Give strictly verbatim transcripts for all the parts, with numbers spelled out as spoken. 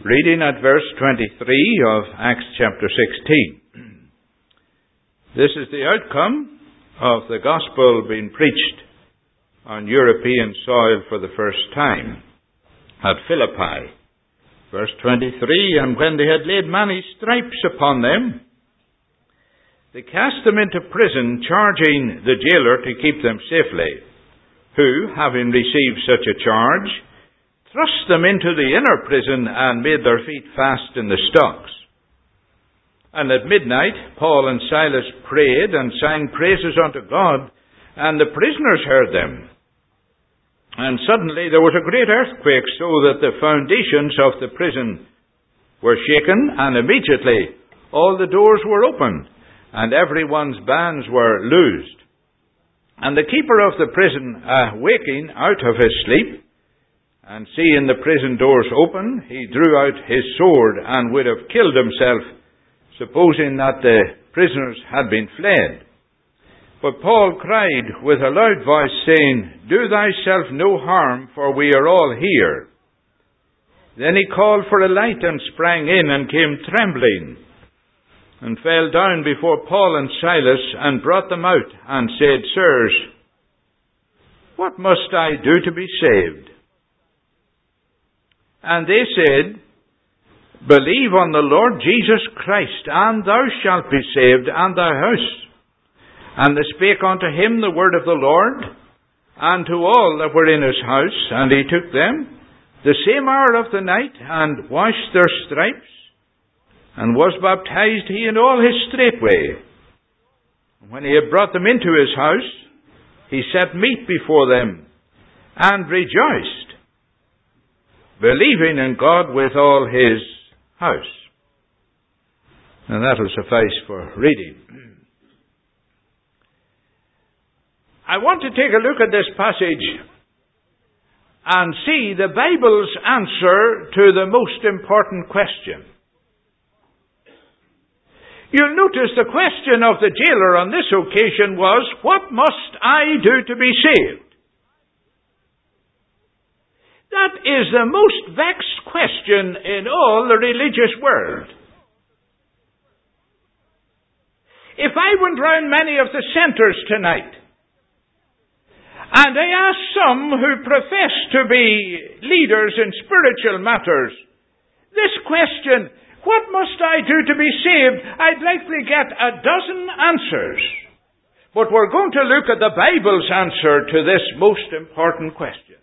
Reading at verse twenty-three of Acts chapter sixteen. This is the outcome of the gospel being preached on European soil for the first time at Philippi. Verse twenty-three, and when they had laid many stripes upon them, they cast them into prison, charging the jailer to keep them safely, who, having received such a charge, thrust them into the inner prison and made their feet fast in the stocks. And at midnight Paul and Silas prayed and sang praises unto God, and the prisoners heard them. And suddenly there was a great earthquake, so that the foundations of the prison were shaken, and immediately all the doors were opened, and everyone's bands were loosed. And the keeper of the prison, uh, waking out of his sleep, and seeing the prison doors open, he drew out his sword and would have killed himself, supposing that the prisoners had been fled. But Paul cried with a loud voice, saying, Do thyself no harm, for we are all here. Then he called for a light and sprang in and came trembling, and fell down before Paul and Silas, and brought them out, and said, Sirs, what must I do to be saved? And they said, Believe on the Lord Jesus Christ, and thou shalt be saved, and thy house. And they spake unto him the word of the Lord, and to all that were in his house. And he took them the same hour of the night, and washed their stripes, and was baptized he and all his straightway. When he had brought them into his house, he set meat before them, and rejoiced, believing in God with all his house. And that will suffice for reading. I want to take a look at this passage and see the Bible's answer to the most important question. You'll notice the question of the jailer on this occasion was, What must I do to be saved? That is the most vexed question in all the religious world. If I went round many of the centres tonight, and I asked some who profess to be leaders in spiritual matters, this question, what must I do to be saved? I'd likely get a dozen answers. But we're going to look at the Bible's answer to this most important question.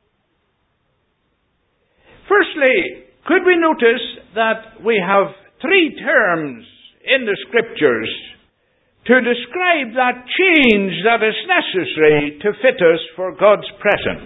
Firstly, could we notice that we have three terms in the Scriptures to describe that change that is necessary to fit us for God's presence?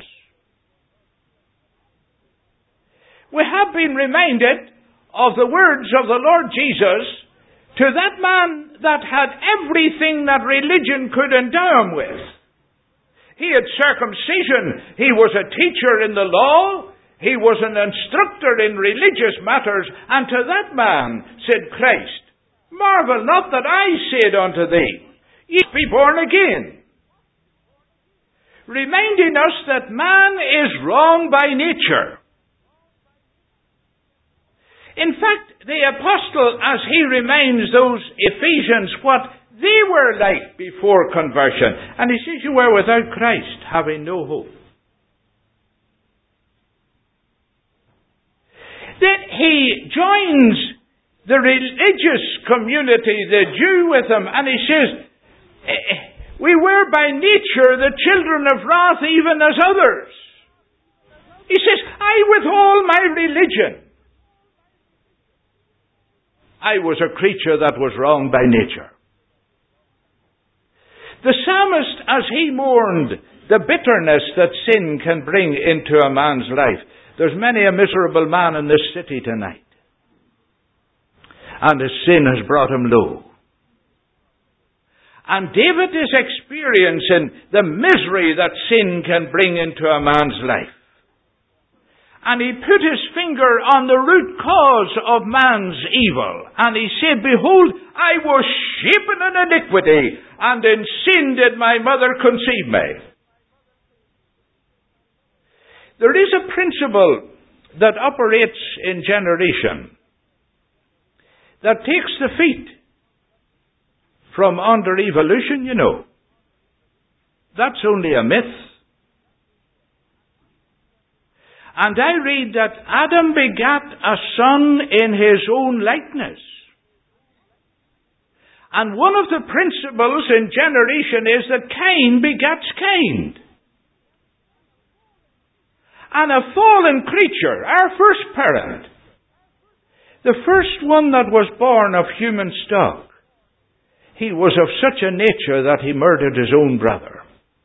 We have been reminded of the words of the Lord Jesus to that man that had everything that religion could endow him with. He had circumcision. He was a teacher in the law. He was an instructor in religious matters, and to that man said Christ, Marvel not that I said unto thee, Ye be born again. Reminding us that man is wrong by nature. In fact, the apostle, as he reminds those Ephesians what they were like before conversion, and he says, You were without Christ, having no hope. That he joins the religious community, the Jew, with him, and he says, We were by nature the children of wrath, even as others. He says, I with all my religion, I was a creature that was wrong by nature. The psalmist, as he mourned the bitterness that sin can bring into a man's life, there's many a miserable man in this city tonight, and his sin has brought him low. And David is experiencing the misery that sin can bring into a man's life. And he put his finger on the root cause of man's evil. And he said, Behold, I was shapen in iniquity, and in sin did my mother conceive me. There is a principle that operates in generation, that takes the feet from under evolution, you know. That's only a myth. And I read that Adam begat a son in his own likeness. And one of the principles in generation is that Cain begats Cain. And a fallen creature, our first parent, the first one that was born of human stock, he was of such a nature that he murdered his own brother.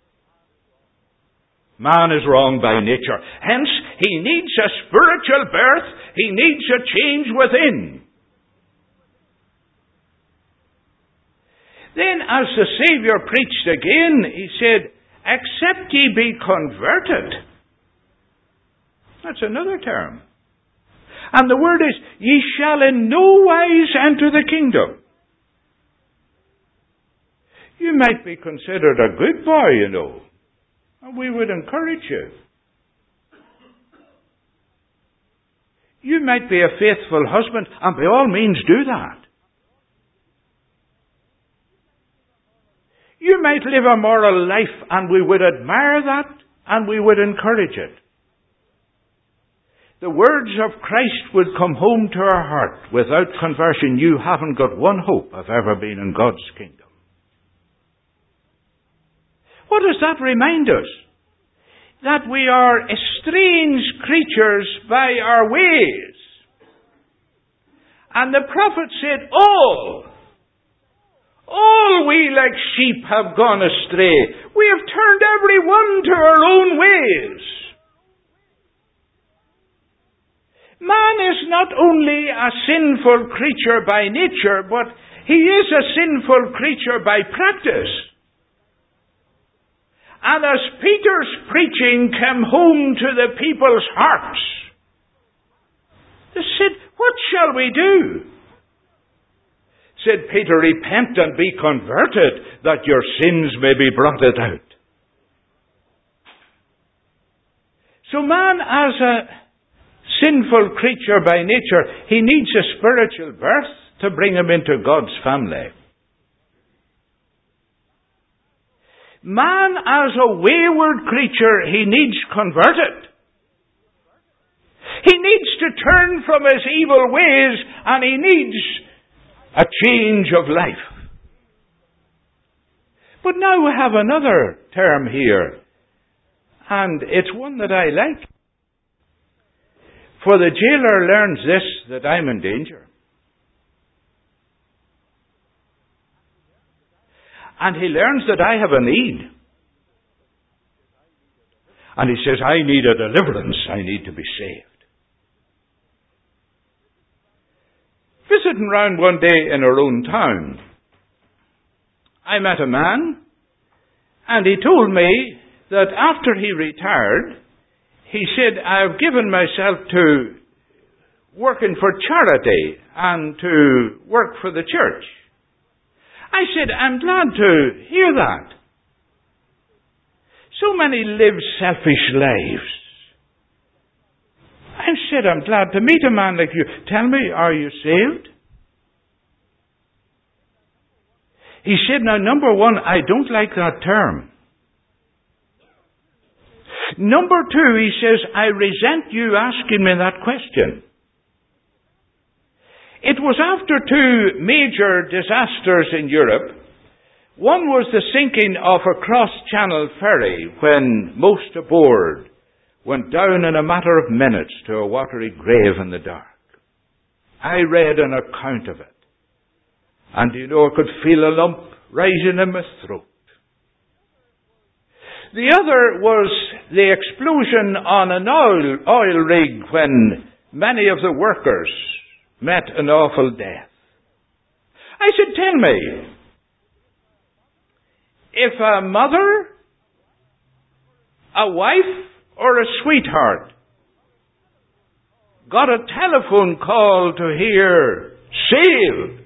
Man is wrong by nature. Hence, he needs a spiritual birth. He needs a change within. Then, as the Saviour preached again, he said, except ye be converted. That's another term. And the word is, ye shall in no wise enter the kingdom. You might be considered a good boy, you know. And we would encourage you. You might be a faithful husband, and by all means do that. You might live a moral life, and we would admire that, and we would encourage it. The words of Christ would come home to our heart. Without conversion, you haven't got one hope of ever being in God's kingdom. What does that remind us? That we are estranged creatures by our ways. And the prophet said, all, all we like sheep have gone astray. We have turned every one to our own ways. Man is not only a sinful creature by nature, but he is a sinful creature by practice. And as Peter's preaching came home to the people's hearts, they said, what shall we do? Said Peter, repent and be converted, that your sins may be blotted out. So man, as a sinful creature by nature, he needs a spiritual birth to bring him into God's family. Man, as a wayward creature, he needs converted. He needs to turn from his evil ways, and he needs a change of life. But now we have another term here, and it's one that I like. For the jailer learns this, that I'm in danger. And he learns that I have a need. And he says, I need a deliverance. I need to be saved. Visiting round one day in our own town, I met a man, and he told me that after he retired, he said, I've given myself to working for charity and to work for the church. I said, I'm glad to hear that. So many live selfish lives. I said, I'm glad to meet a man like you. Tell me, are you saved? He said, now, number one, I don't like that term. Number two, he says, I resent you asking me that question. It was after two major disasters in Europe. One was the sinking of a cross-channel ferry when most aboard went down in a matter of minutes to a watery grave in the dark. I read an account of it. And you know, I could feel a lump rising in my throat. The other was the explosion on an oil, oil rig when many of the workers met an awful death. I said, tell me, if a mother, a wife, or a sweetheart got a telephone call to hear saved,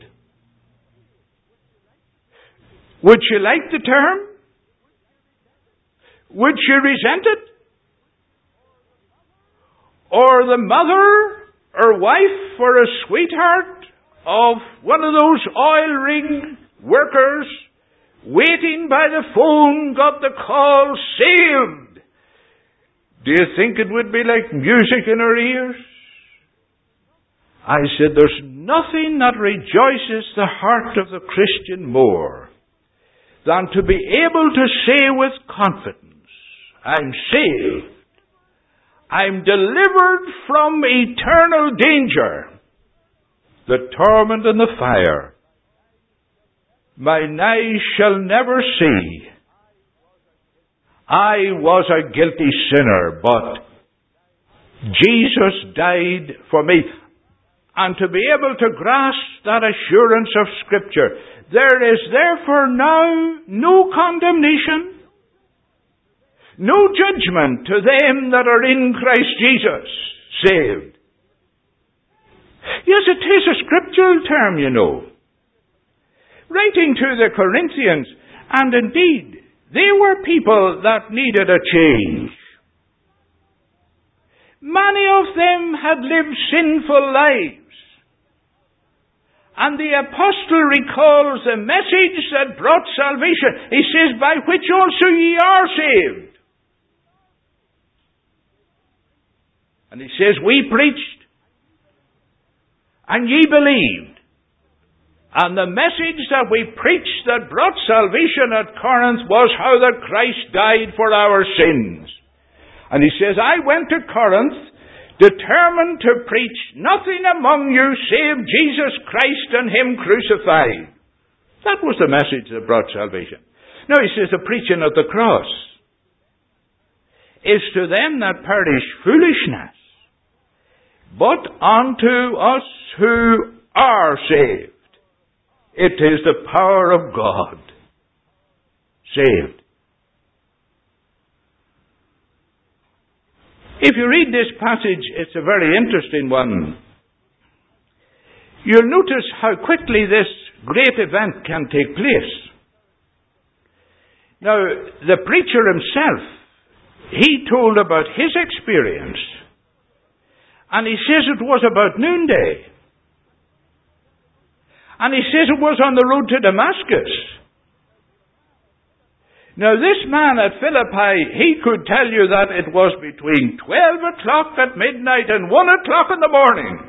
would she like the term? Would she resent it? or the mother or wife or a sweetheart of one of those oil rig workers waiting by the phone got the call, saved, do you think it would be like music in her ears? I said, there's nothing that rejoices the heart of the Christian more than to be able to say with confidence, I'm saved. I'm delivered from eternal danger, the torment and the fire. Mine eyes shall never see. I was a guilty sinner, but Jesus died for me. And to be able to grasp that assurance of Scripture, there is therefore now no condemnation, no judgment to them that are in Christ Jesus, saved. Yes, it is a scriptural term, you know. Writing to the Corinthians, and indeed, they were people that needed a change. Many of them had lived sinful lives. And the apostle recalls the message that brought salvation. He says, by which also ye are saved. And he says, we preached, and ye believed. And the message that we preached that brought salvation at Corinth was how that Christ died for our sins. And he says, I went to Corinth determined to preach nothing among you save Jesus Christ and Him crucified. That was the message that brought salvation. Now he says the preaching of the cross is to them that perish foolishness, but unto us who are saved, it is the power of God. Saved. If you read this passage, it's a very interesting one. You'll notice how quickly this great event can take place. Now, the preacher himself, he told about his experience. And he says it was about noonday. And he says it was on the road to Damascus. Now this man at Philippi, he could tell you that it was between twelve o'clock at midnight and one o'clock in the morning.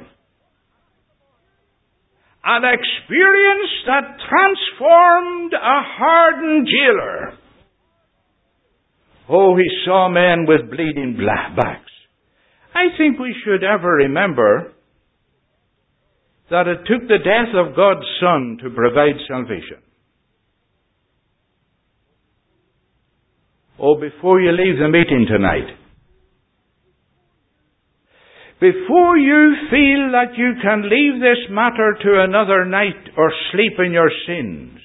An experience that transformed a hardened jailer. Oh, he saw men with bleeding backs. I think we should ever remember that it took the death of God's Son to provide salvation. Oh, before you leave the meeting tonight, before you feel that you can leave this matter to another night or sleep in your sins,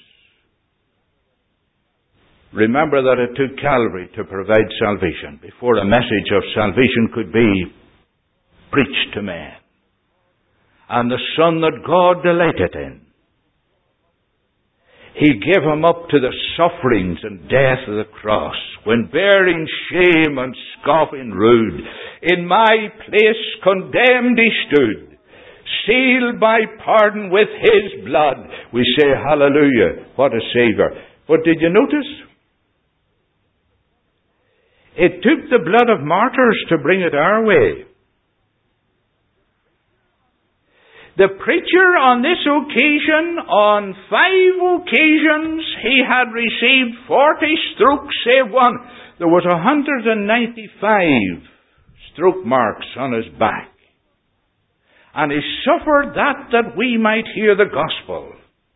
remember that it took Calvary to provide salvation before a message of salvation could be preached to men. And the Son that God delighted in, He gave Him up to the sufferings and death of the cross, when bearing shame and scoffing rude, in my place condemned He stood, sealed by pardon with His blood. We say, hallelujah, what a Saviour. But did you notice? It took the blood of martyrs to bring it our way. The preacher on this occasion, on five occasions, he had received forty strokes save one. There was one hundred ninety-five stroke marks on his back. And he suffered that that we might hear the gospel.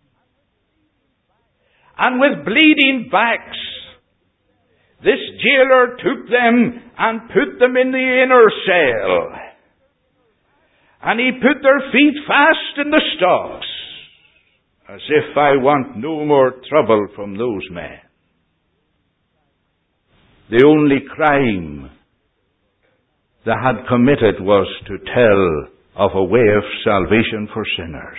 And with bleeding backs, this jailer took them and put them in the inner cell. And he put their feet fast in the stocks, as if I want no more trouble from those men. The only crime they had committed was to tell of a way of salvation for sinners.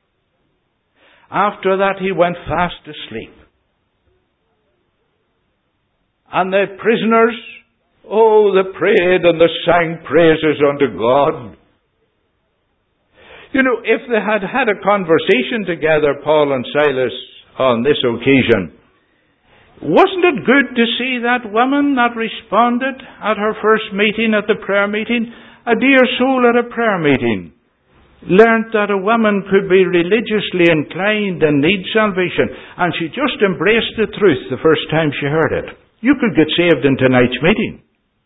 After that he went fast asleep. And the prisoners, Oh, they prayed and they sang praises unto God. You know, if they had had a conversation together, Paul and Silas, on this occasion, wasn't it good to see that woman that responded at her first meeting, at the prayer meeting? A dear soul at a prayer meeting learnt that a woman could be religiously inclined and need salvation, and she just embraced the truth the first time she heard it. You could get saved in tonight's meeting.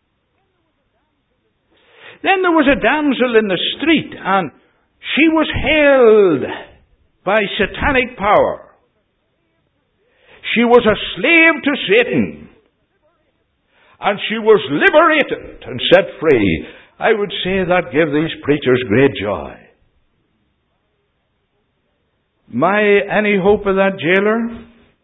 Then there was a damsel in the street, and she was held by satanic power. She was a slave to Satan, and she was liberated and set free. I would say that gave these preachers great joy. My, any hope of that jailer?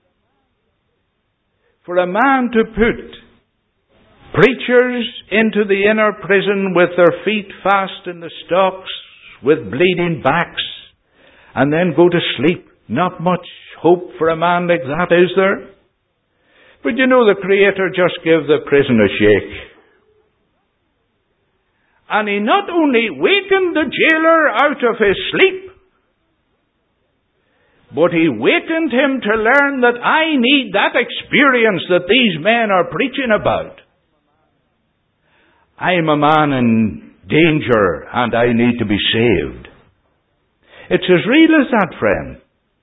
For a man to put preachers into the inner prison with their feet fast in the stocks, with bleeding backs, and then go to sleep, not much hope for a man like that, is there? But you know, the Creator just gave the prison a shake. And He not only wakened the jailer out of his sleep, but He wakened him to learn that I need that experience that these men are preaching about. I am a man in danger and I need to be saved. It's as real as that, friend.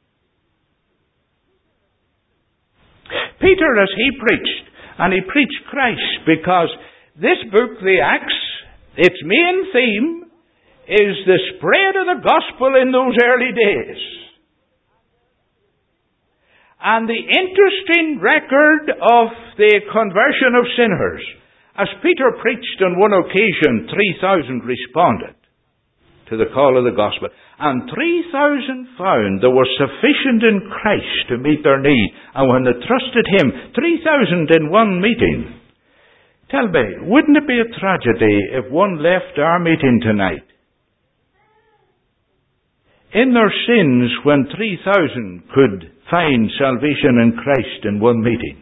Peter, as he preached, and he preached Christ, because this book, the Acts, its main theme is the spread of the gospel in those early days. And the interesting record of the conversion of sinners. As Peter preached on one occasion, three thousand responded to the call of the gospel. And three thousand found there was sufficient in Christ to meet their need. And when they trusted Him, three thousand in one meeting. Tell me, wouldn't it be a tragedy if one left our meeting tonight in their sins when three thousand could find salvation in Christ in one meeting?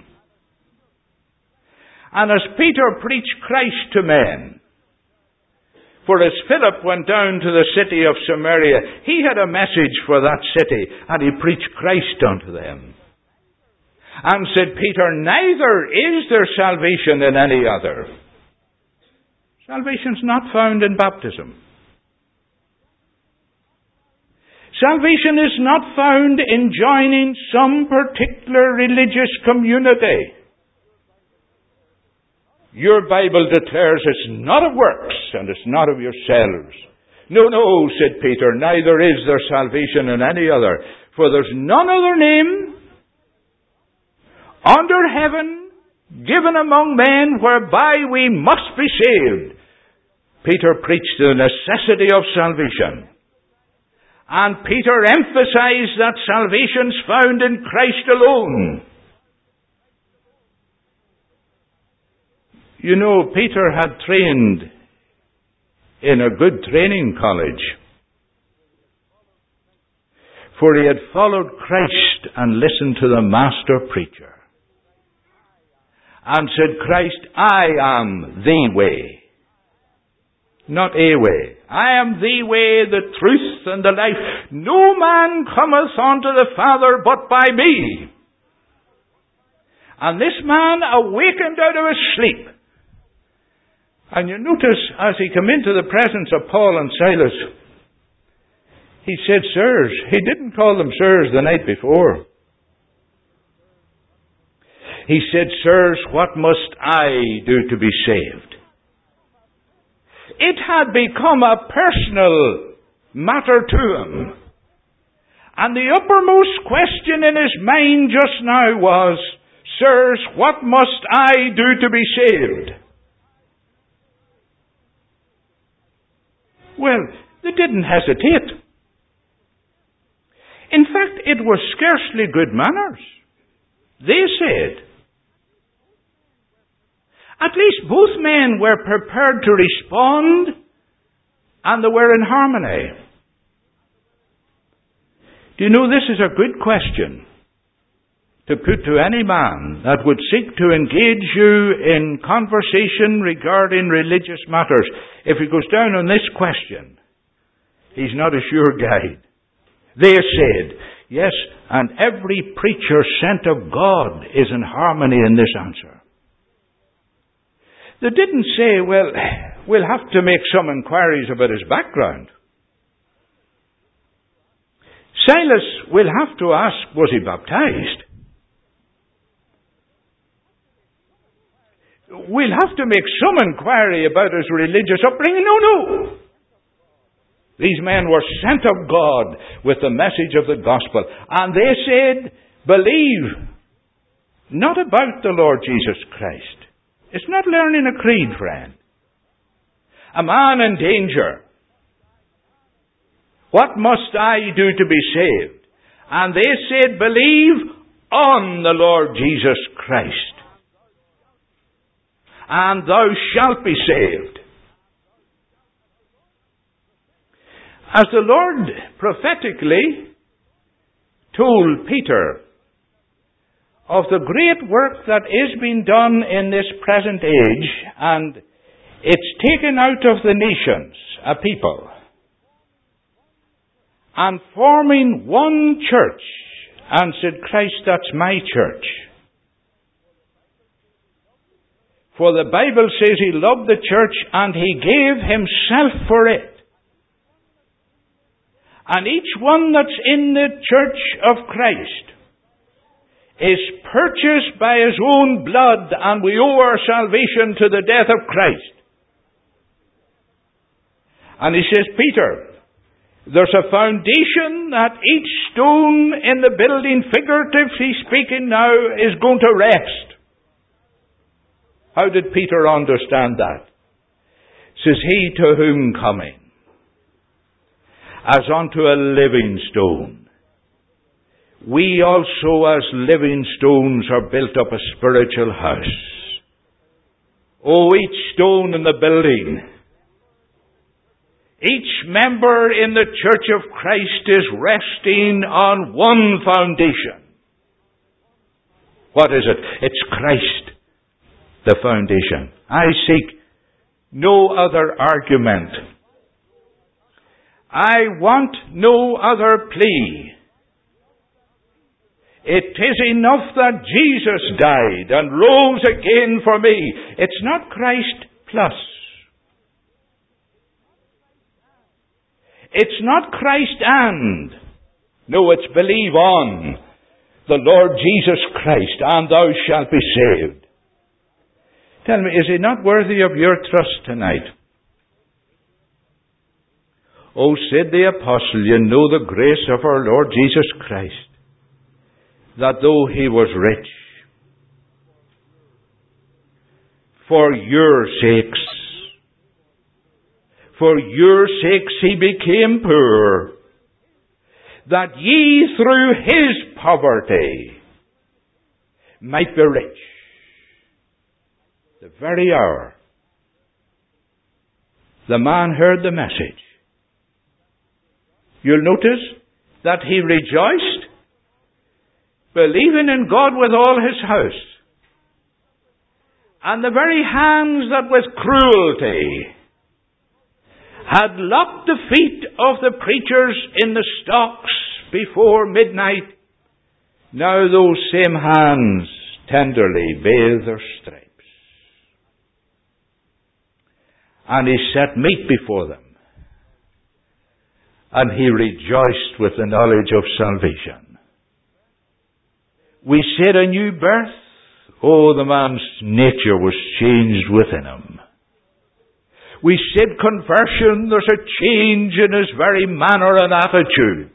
And as Peter preached Christ to men, for as Philip went down to the city of Samaria, he had a message for that city, and he preached Christ unto them. And said Peter, neither is there salvation in any other. Salvation's not found in baptism. Salvation is not found in joining some particular religious community. Your Bible declares it's not of works, and it's not of yourselves. No, no, said Peter, neither is there salvation in any other. For there's none other name under heaven given among men whereby we must be saved. Peter preached the necessity of salvation. And Peter emphasized that salvation's found in Christ alone. You know, Peter had trained in a good training college. For he had followed Christ and listened to the master preacher. And said, Christ, I am the way. Not a way. I am the way, the truth, and the life. No man cometh unto the Father but by me. And this man awakened out of his sleep. And you notice, as he came into the presence of Paul and Silas, he said, sirs. He didn't call them sirs the night before. He said, sirs, what must I do to be saved? It had become a personal matter to him. And the uppermost question in his mind just now was, sirs, what must I do to be saved? Well, they didn't hesitate. In fact, it was scarcely good manners. They said, at least both men were prepared to respond, and they were in harmony. Do you know, this is a good question. to put to any man that would seek to engage you in conversation regarding religious matters. If he goes down on this question, he's not a sure guide. They said, yes, and every preacher sent of God is in harmony in this answer. They didn't say, well, we'll have to make some inquiries about his background. Silas will have to ask, was he baptized? We'll have to make some inquiry about his religious upbringing. No, no. These men were sent of God with the message of the gospel. And they said, believe not about the Lord Jesus Christ. It's not learning a creed, friend. A man in danger. What must I do to be saved? And they said, believe on the Lord Jesus Christ, and thou shalt be saved. As the Lord prophetically told Peter of the great work that is being done in this present age, and it's taken out of the nations a people, and forming one church, and said, Christ, that's my church. For the Bible says he loved the church and he gave himself for it. And each one that's in the church of Christ is purchased by his own blood, and we owe our salvation to the death of Christ. And he says, Peter, there's a foundation that each stone in the building, figuratively speaking now, is going to rest. How did Peter understand that? Says he, to whom coming, as unto a living stone, we also as living stones are built up a spiritual house. Oh, each stone in the building, each member in the Church of Christ is resting on one foundation. What is it? It's Christ, the foundation. I seek no other argument. I want no other plea. It is enough that Jesus died and rose again for me. It's not Christ plus. It's not Christ and. No, it's believe on the Lord Jesus Christ, and thou shalt be saved. Tell me, is he not worthy of your trust tonight? Oh, said the apostle, you know the grace of our Lord Jesus Christ, that though he was rich, for your sakes, for your sakes he became poor, that ye through his poverty might be rich. The very hour the man heard the message, you'll notice that he rejoiced, believing in God with all his house. And the very hands that with cruelty had locked the feet of the preachers in the stocks before midnight, now those same hands tenderly bathe their stripes. And he set meat before them, and he rejoiced with the knowledge of salvation. We said a new birth. Oh, the man's nature was changed within him. We said conversion. There's a change in his very manner and attitude.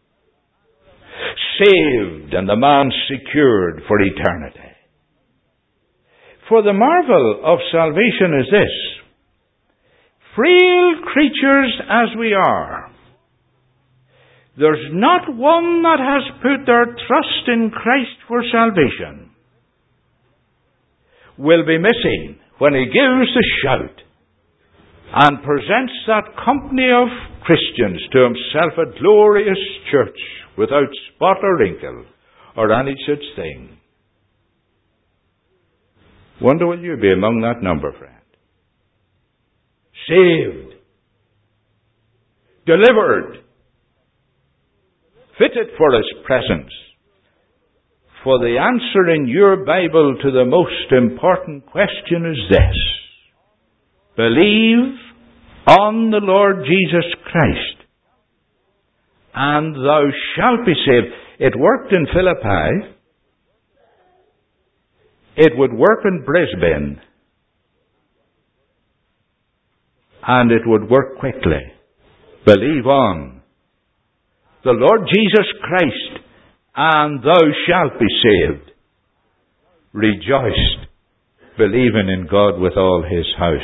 Saved, and the man secured for eternity. For the marvel of salvation is this: frail creatures as we are, there's not one that has put their trust in Christ for salvation will be missing when he gives the shout and presents that company of Christians to himself, a glorious church without spot or wrinkle or any such thing. Wonder will you be among that number, friend? Saved, delivered, fitted for His presence. For the answer in your Bible to the most important question is this: believe on the Lord Jesus Christ, and thou shalt be saved. It worked in Philippi. It would work in Brisbane. And it would work quickly. Believe on the Lord Jesus Christ, and thou shalt be saved. Rejoiced, believing in God with all His house.